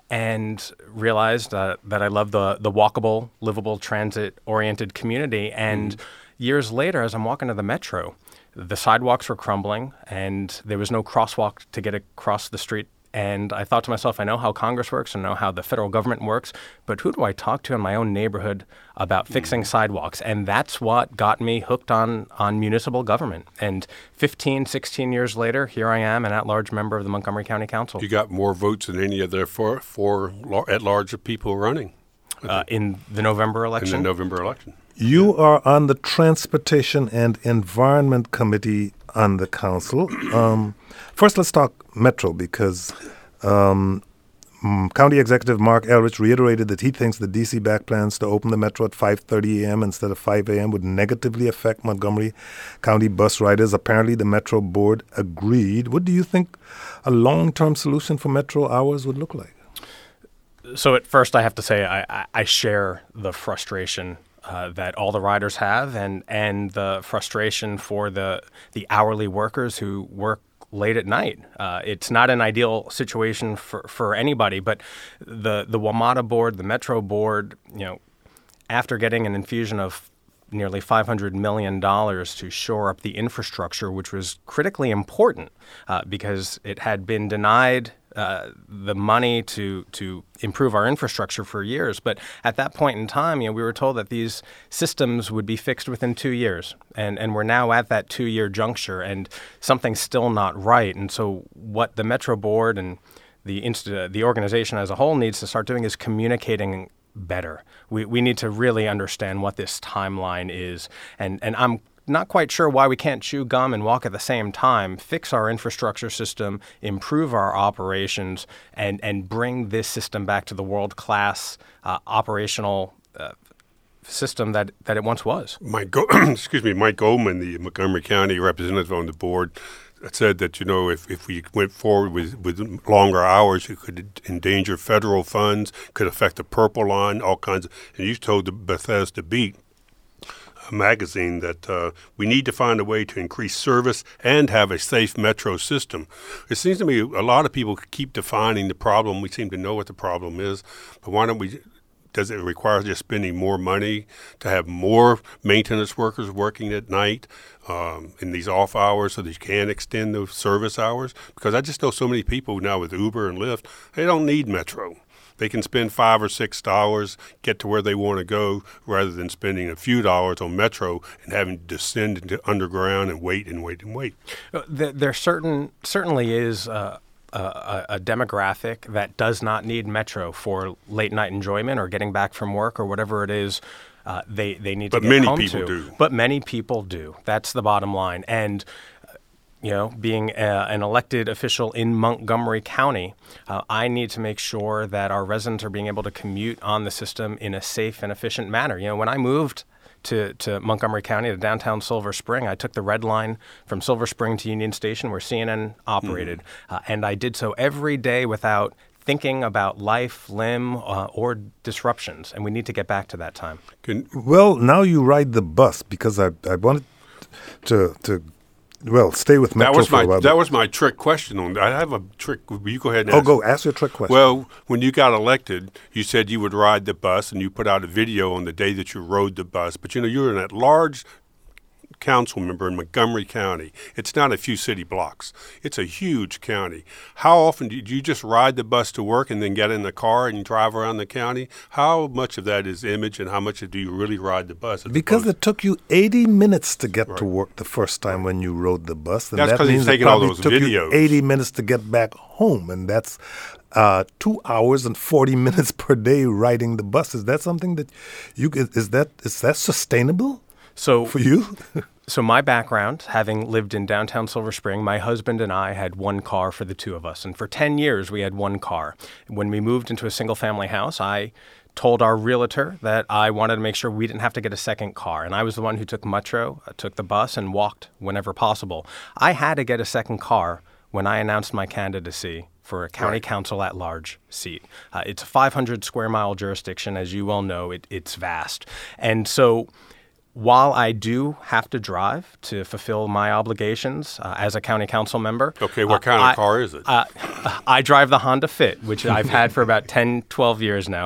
and realized uh, that I loved the, the walkable, livable, transit-oriented community. And years later, as I'm walking to the metro, the sidewalks were crumbling, and there was no crosswalk to get across the street. And I thought to myself, I know how Congress works, I know how the federal government works, but who do I talk to in my own neighborhood about fixing sidewalks? And that's what got me hooked on, on municipal government. And fifteen, sixteen years later, here I am, an at-large member of the Montgomery County Council. You got more votes than any of their four, four lar- at-large people running Uh, in the November in election. the November election. You are on the Transportation and Environment Committee on the council. Um, first, let's talk Metro, because um, mm, County Executive Mark Elrich reiterated that he thinks the D C-backed plans to open the Metro at five thirty a.m. instead of five a.m. would negatively affect Montgomery County bus riders. Apparently, the Metro board agreed. What do you think a long-term solution for Metro hours would look like? So at first, I have to say I, I, I share the frustration uh, that all the riders have, and, and the frustration for the the hourly workers who work late at night. Uh, it's not an ideal situation for, for anybody, but the the WMATA board, the Metro board, you know, after getting an infusion of nearly five hundred million dollars to shore up the infrastructure, which was critically important uh, because it had been denied uh, the money to to improve our infrastructure for years. But at that point in time, you know, we were told that these systems would be fixed within two years. And, and we're now at that two-year juncture, and something's still not right. And so what the Metro Board and the inst- the organization as a whole needs to start doing is communicating better. We we need to really understand what this timeline is, and and I'm not quite sure why we can't chew gum and walk at the same time, fix our infrastructure system, improve our operations, and and bring this system back to the world-class uh, operational uh, system that, that it once was. Mike, Go- excuse me, Mike Goldman, the Montgomery County representative on the board, said that, you know, if, if we went forward with, with longer hours, it could endanger federal funds, could affect the Purple Line, all kinds of, and you told the Bethesda Beat magazine that uh, we need to find a way to increase service and have a safe metro system. It seems to me a lot of people keep defining the problem. We seem to know what the problem is, but why don't we, does it require just spending more money to have more maintenance workers working at night um, in these off hours so that you can extend the service hours? Because I just know so many people now with Uber and Lyft, they don't need Metro. They can spend five or six dollars, get to where they want to go, rather than spending a few dollars on Metro and having to descend into underground and wait and wait and wait. There certain certainly is uh, a, a demographic that does not need Metro for late night enjoyment or getting back from work or whatever it is. Uh, they they need to but get many home people to. do. But many people do. That's the bottom line. And you know, being a, an elected official in Montgomery County, uh, I need to make sure that our residents are being able to commute on the system in a safe and efficient manner. You know, when I moved to, to Montgomery County, to downtown Silver Spring. I took the red line from Silver Spring to Union Station, where C N N operated. Mm-hmm. Uh, and I did so every day without thinking about life, limb, uh, or disruptions. And we need to get back to that time. Can, well, now you ride the bus, because I, I wanted to to well stay with Metro that was for my a while. That was my trick question. On I have a trick. You go ahead and oh, ask. go ask your trick question. Well, when you got elected, you said you would ride the bus, and you put out a video on the day that you rode the bus. But you know, you're in that large council member in Montgomery County. It's not a few city blocks. It's a huge county. How often do you, do you just ride the bus to work and then get in the car and drive around the county? How much of that is image, and how much do you really ride the bus? Because it took you eighty minutes to get right. to work the first time when you rode the bus. And that's that because means he's taking it all probably those took videos. You eighty minutes to get back home, and that's uh, two hours and forty minutes per day riding the bus. Is that something that you is that is that sustainable? So for you? So my background, having lived in downtown Silver Spring, my husband and I had one car for the two of us. And for ten years, we had one car. When we moved into a single-family house, I told our realtor that I wanted to make sure we didn't have to get a second car. And I was the one who took Metro, uh, took the bus, and walked whenever possible. I had to get a second car when I announced my candidacy for a county right. council at-large seat. Uh, it's a five hundred square mile jurisdiction. As you well know, it, it's vast. And so while I do have to drive to fulfill my obligations uh, as a county council member. Okay, what uh, kind of I, car is it? Uh, I drive the Honda Fit, which I've had for about ten, twelve years now.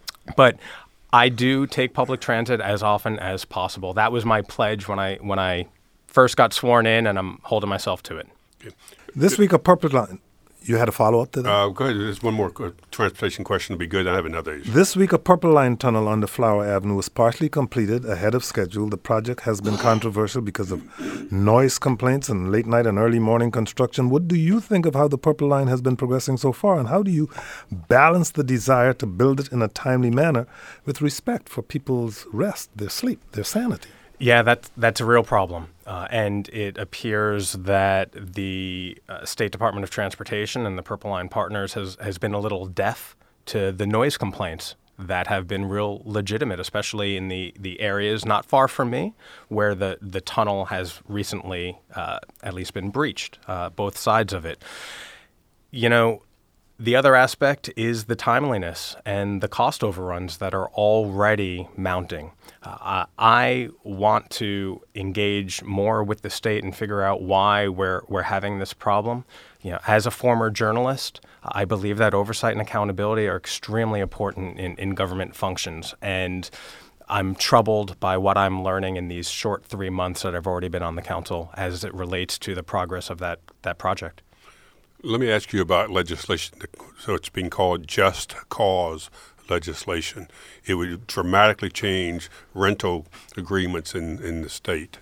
But I do take public transit as often as possible. That was my pledge when I when I first got sworn in, and I'm holding myself to it. Okay. This week, a Purple Line. You had a follow-up to that? Uh, go ahead. There's one more uh, transportation question to be good. I have another issue. This week, a Purple Line tunnel under Flower Avenue was partially completed ahead of schedule. The project has been controversial because of noise complaints and late-night and early morning construction. What do you think of how the Purple Line has been progressing so far, and how do you balance the desire to build it in a timely manner with respect for people's rest, their sleep, their sanity? Yeah, that's, that's a real problem. Uh, and it appears that the uh, State Department of Transportation and the Purple Line Partners has, has been a little deaf to the noise complaints that have been real legitimate, especially in the, the areas not far from me where the, the tunnel has recently uh, at least been breached, uh, both sides of it. You know, the other aspect is the timeliness and the cost overruns that are already mounting. Uh, I want to engage more with the state and figure out why we're we're having this problem. You know, as a former journalist, I believe that oversight and accountability are extremely important in, in government functions. And I'm troubled by what I'm learning in these short three months that I've already been on the council as it relates to the progress of that, that project. Let me ask you about legislation. So it's being called just cause legislation. It would dramatically change rental agreements in, in the state.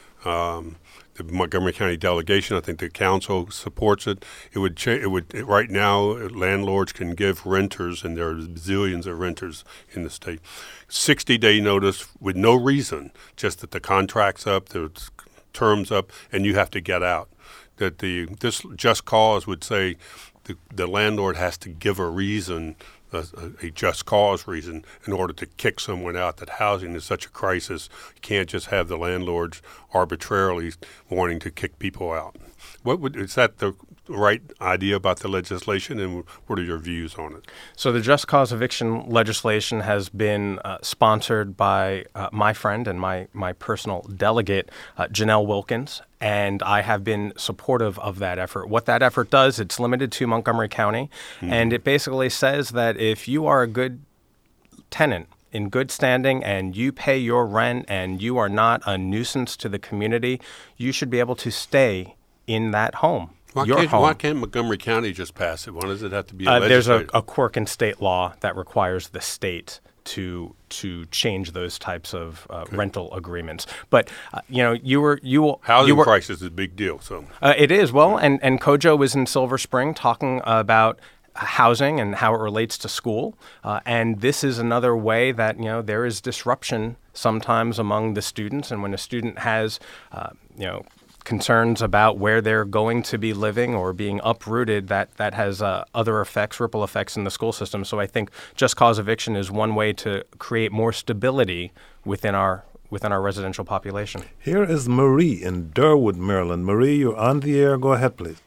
Um, the Montgomery County delegation, I think the council supports it. It would cha- it would it, right now landlords can give renters, and there are zillions of renters in the state, sixty-day notice with no reason, just that the contract's up, the term's up, and you have to get out. That the this just cause would say the, the landlord has to give a reason, a, a just cause reason, in order to kick someone out. That housing is such a crisis, you can't just have the landlords arbitrarily wanting to kick people out. What would is that the right idea about the legislation, and what are your views on it? So the just cause eviction legislation has been uh, sponsored by uh, my friend and my, my personal delegate, uh, Janelle Wilkins, and I have been supportive of that effort. What that effort does, it's limited to Montgomery County, mm-hmm. and it basically says that if you are a good tenant, in good standing, and you pay your rent, and you are not a nuisance to the community, you should be able to stay in that home. Why your can't, home. why can't Montgomery County just pass it? Why does it have to be a uh, There's a, legislature? a quirk in state law that requires the state to to change those types of uh, okay. rental agreements. But uh, you know, you were you will housing you were, crisis is a big deal. So uh, it is well, and and Kojo was in Silver Spring talking about housing and how it relates to school, uh, and this is another way that you know there is disruption sometimes among the students, and when a student has uh, you know. concerns about where they're going to be living or being uprooted, that that has uh, other effects, ripple effects in the school system. So I think just cause eviction is one way to create more stability within our within our residential population. Here is Marie in Durwood, Maryland. Marie, you're on the air. Go ahead, please.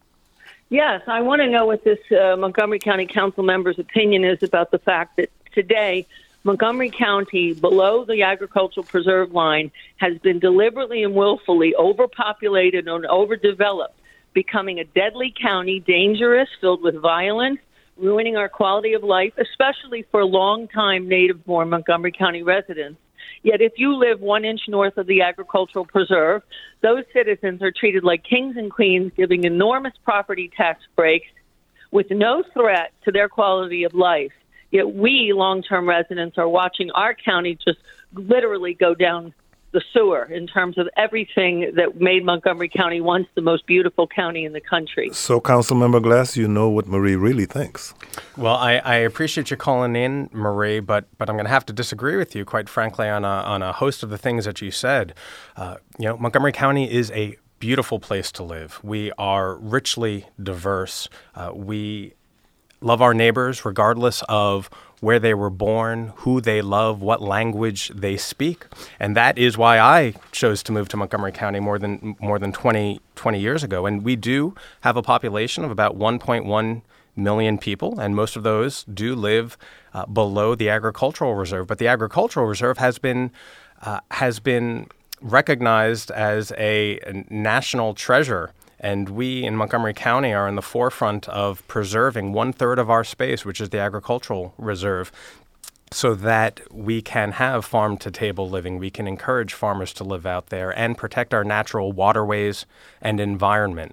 Yes, I want to know what this uh, Montgomery County Council member's opinion is about the fact that today Montgomery County, below the agricultural preserve line, has been deliberately and willfully overpopulated and overdeveloped, becoming a deadly county, dangerous, filled with violence, ruining our quality of life, especially for long-time native-born Montgomery County residents. Yet if you live one inch north of the agricultural preserve, those citizens are treated like kings and queens, giving enormous property tax breaks with no threat to their quality of life. Yet we, long-term residents, are watching our county just literally go down the sewer in terms of everything that made Montgomery County once the most beautiful county in the country. So, Councilmember Glass, you know what Marie really thinks. Well, I, I appreciate you calling in, Marie, but but I'm going to have to disagree with you, quite frankly, on a, on a host of the things that you said. Uh, you know, Montgomery County is a beautiful place to live. We are richly diverse. Uh, we love our neighbors regardless of where they were born, who they love, what language they speak. And that is why I chose to move to Montgomery County more than more than twenty, twenty years ago. And we do have a population of about one point one million people, and most of those do live uh, below the agricultural reserve. But the agricultural reserve has been uh, has been recognized as a, a national treasure. And we in Montgomery County are in the forefront of preserving one third of our space, which is the agricultural reserve, so that we can have farm-to-table living. We can encourage farmers to live out there and protect our natural waterways and environment.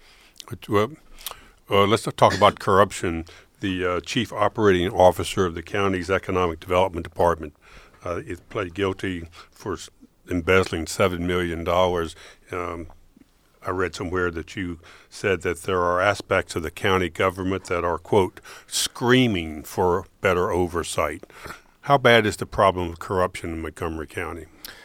Well, uh, let's talk about corruption. The uh, chief operating officer of the county's economic development department uh, is pled guilty for embezzling seven million dollars. Um, I read somewhere that you said that there are aspects of the county government that are, quote, screaming for better oversight. How bad is the problem of corruption in Montgomery County,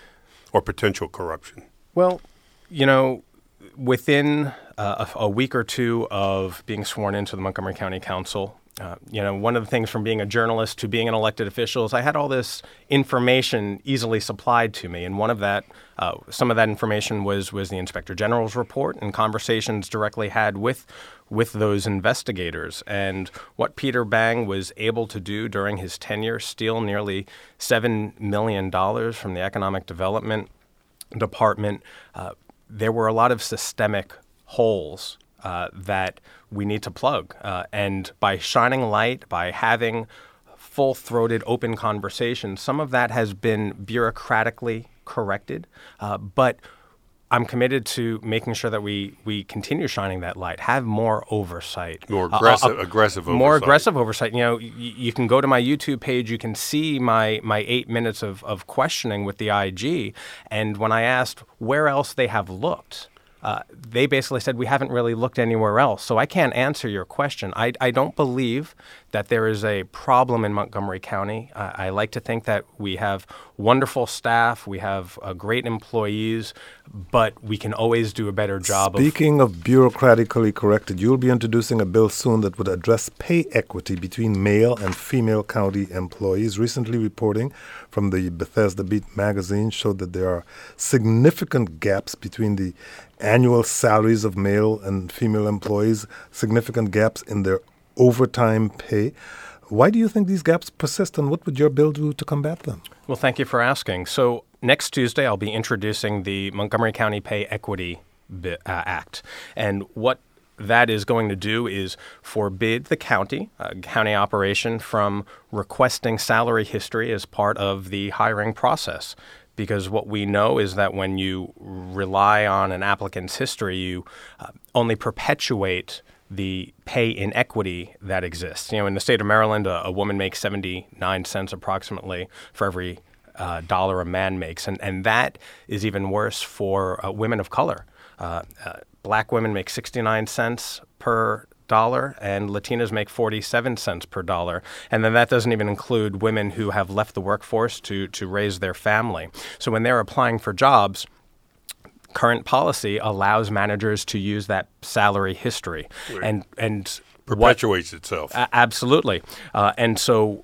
or potential corruption? Well, you know, within uh, a, a week or two of being sworn into the Montgomery County Council, Uh, you know, one of the things from being a journalist to being an elected official is I had all this information easily supplied to me. And one of that, uh, some of that information was was the Inspector General's report and conversations directly had with with those investigators. And what Peter Bang was able to do during his tenure, steal nearly seven million dollars from the Economic Development Department, uh, there were a lot of systemic holes Uh, that we need to plug. Uh, and by shining light, by having full-throated, open conversations, some of that has been bureaucratically corrected. Uh, but I'm committed to making sure that we, we continue shining that light, have more oversight. More aggressive, uh, uh, aggressive oversight. More aggressive oversight. You know, y- you can go to my YouTube page, you can see my, my eight minutes of, of questioning with the I G. And when I asked where else they have looked, Uh, they basically said, we haven't really looked anywhere else. So I can't answer your question. I, I don't believe that there is a problem in Montgomery County. Uh, I like to think that we have wonderful staff, we have uh, great employees, but we can always do a better job. Speaking of, of bureaucratically corrected, you'll be introducing a bill soon that would address pay equity between male and female county employees. Recently reporting from the Bethesda Beat magazine showed that there are significant gaps between the annual salaries of male and female employees, significant gaps in their overtime pay. Why do you think these gaps persist, and what would your bill do to combat them? Well, thank you for asking. So next Tuesday, I'll be introducing the Montgomery County Pay Equity Bi- uh, Act. And what that is going to do is forbid the county, uh, county operation, from requesting salary history as part of the hiring process. Because what we know is that when you rely on an applicant's history, you uh, only perpetuate the pay inequity that exists. You know, in the state of Maryland, a, a woman makes seventy-nine cents approximately for every uh, dollar a man makes. And, and that is even worse for uh, women of color. Uh, uh, black women make sixty-nine cents per dollar, and Latinas make forty-seven cents per dollar. And then that doesn't even include women who have left the workforce to, to raise their family. So when they're applying for jobs, current policy allows managers to use that salary history. Right. And and perpetuates what, itself. Uh, absolutely. Uh, and so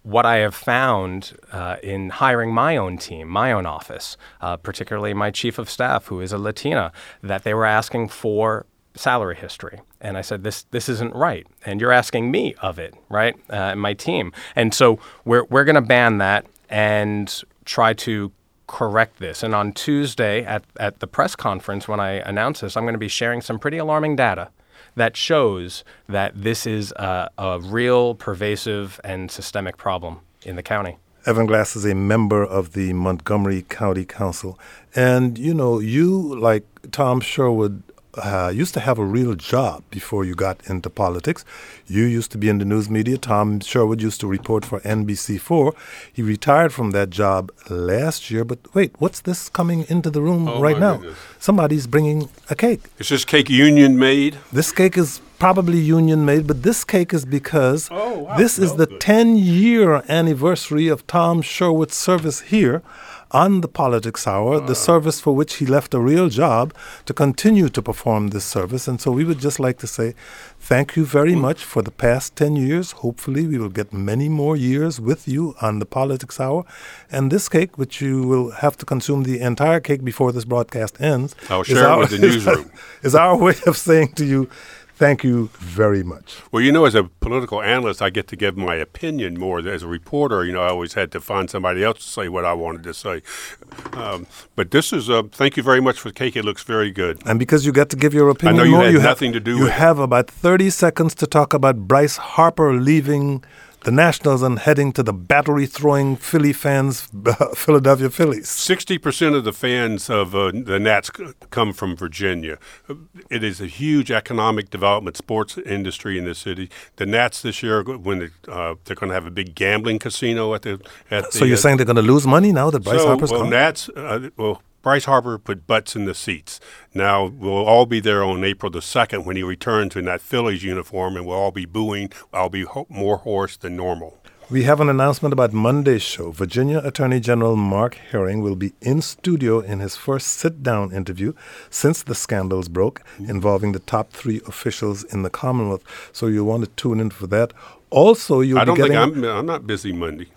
what I have found uh, in hiring my own team, my own office, uh, particularly my chief of staff, who is a Latina, that they were asking for salary history. And I said, this this isn't right. And you're asking me of it, right? Uh, my team. And so we're we're going to ban that and try to correct this. And on Tuesday at, at the press conference, when I announce this, I'm going to be sharing some pretty alarming data that shows that this is a, a real, pervasive, and systemic problem in the county. Evan Glass is a member of the Montgomery County Council. And, you know, you, like Tom Sherwood, uh, used to have a real job before you got into politics. You used to be in the news media. Tom Sherwood used to report for N B C four. He retired from that job last year. But wait, what's this coming into the room oh right now? Goodness. Somebody's bringing a cake. Is this cake union made? This cake is probably union made, but this cake is because oh, wow. this is the ten-year anniversary of Tom Sherwood's service here on the Politics Hour, uh. the service for which he left a real job to continue to perform this service. And so we would just like to say thank you very mm. much for the past ten years. Hopefully we will get many more years with you on the Politics Hour. And this cake, which you will have to consume the entire cake before this broadcast ends, I'll share it our, with the newsroom. is our way of saying to you, thank you very much. Well, you know, as a political analyst, I get to give my opinion more. As a reporter, you know, I always had to find somebody else to say what I wanted to say. Um, but this is a thank you very much for the cake. It looks very good. And because you get to give your opinion I know you more, had you nothing have, to do you with have about thirty seconds to talk about Bryce Harper leaving the Nationals and heading to the battery-throwing Philly fans, uh, Philadelphia Phillies. sixty percent of the fans of uh, the Nats c- come from Virginia. It is a huge economic development sports industry in the city. The Nats this year, when they, uh, they're going to have a big gambling casino at the at the. So you're uh, saying they're going to lose money now that Bryce so, Harper's well, gone? Nats, uh, well, Bryce Harper put butts in the seats. Now, we'll all be there on April the second when he returns in that Phillies uniform, and we'll all be booing. I'll be ho- more hoarse than normal. We have an announcement about Monday's show. Virginia Attorney General Mark Herring will be in studio in his first sit-down interview since the scandals broke involving the top three officials in the Commonwealth. So you'll want to tune in for that. Also, you'll I be don't getting... think I'm, I'm not busy Monday.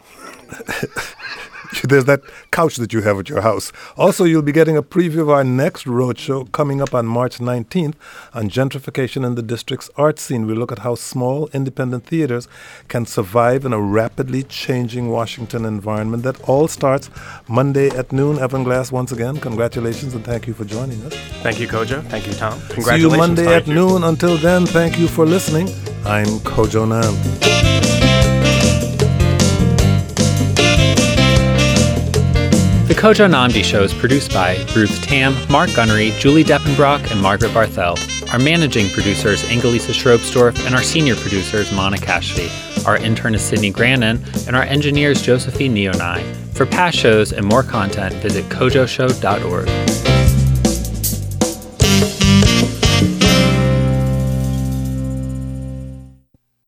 There's that couch that you have at your house. Also, you'll be getting a preview of our next roadshow coming up on March nineteenth on gentrification in the district's art scene. We'll look at how small independent theaters can survive in a rapidly changing Washington environment. That all starts Monday at noon. Evan Glass, once again, congratulations and thank you for joining us. Thank you, Kojo. Thank you, Tom. Congratulations. See you Monday Tom. at noon. Until then, thank you for listening. I'm Kojo Nam. The Kojo Nnamdi Show is produced by Ruth Tam, Mark Gunnery, Julie Deppenbrock, and Margaret Barthel. Our managing producer is Angelisa Strobsdorf, and our senior producer is Monica Cassidy. Our intern is Sydney Grannon, and our engineer is Josephine Neonai. For past shows and more content, visit kojo show dot org.